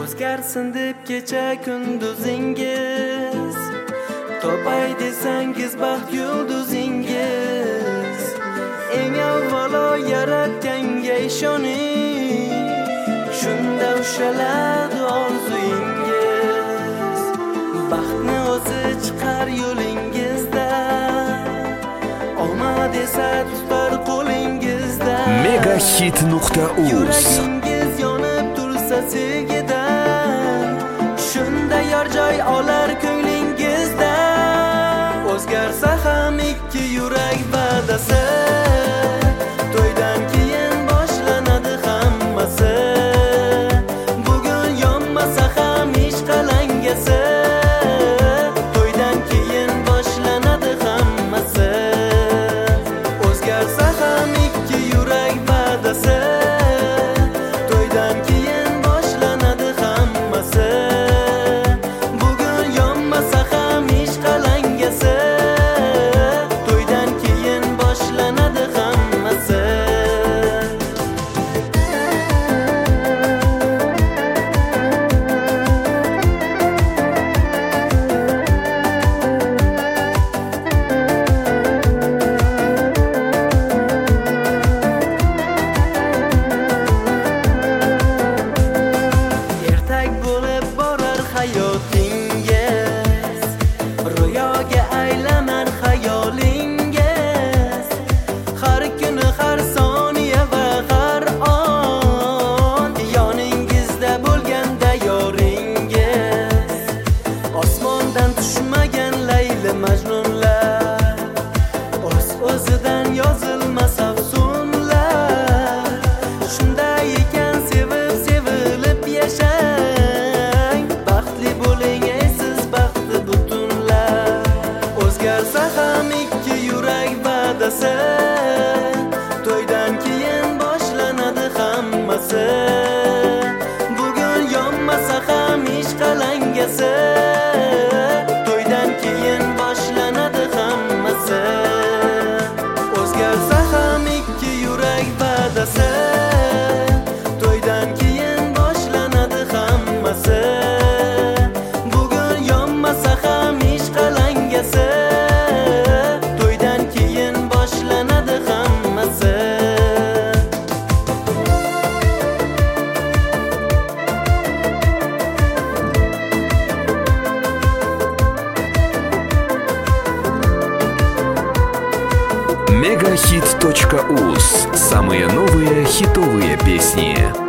O'zgarsin deb kecha kunduzingiz, topay desangiz baxt yulduzingiz. Eng avvalo yaratganga ishoning, shunda ushaladi orzuyingiz. Baxtni o'zi chiqar yo'lingizdan, omad esa tutar qo'lingizda. Megahit.uz Yuragingiz yonib tursa sevgidan, shunda yor joy olar ko'nglingizda. O'zgarsa ham ikki yurak va'dasi, to'ydan keyin boshlanadi hammasi. Bugun yonmasa ham ish qalangasi, to'ydan keyin boshlanadi hammasi. O'zgarsa ham ikki yurak va'dasi, to'ydan keyin boshlanadi hammasi. Bugun yonmasa ham ish qalangasi, to'ydan keyin boshlanadi hammasi. Ertak bo'lib borar hayotingiz, ro'yoga aylanar xayolingiz. Har kuni, har soniya va har on yoningizda bo'lganda yoringiz. Osmondan tushmagan Layli Majnunlar, o'z-o'zidan yozilmas afsunlar. Shunday ekan sevib sevilib yashang, baxtli bo'ling ey siz baxtli butunlar. O'zgarsa ham ikki yurak va'dasi, to'ydan keyin boshlanadi hammasi. Bugun yonmasa ham ish qalangasi, to'ydan keyin boshlanadi hammasi. O'zgarsa ham ikki yurak va'dasi, to'ydan keyin boshlanadi hammasi. Bugun yonmasa ham ish qalangasi, to'ydan keyin boshlanadi hammasi. Megahit.uz. Самые новые хитовые песни.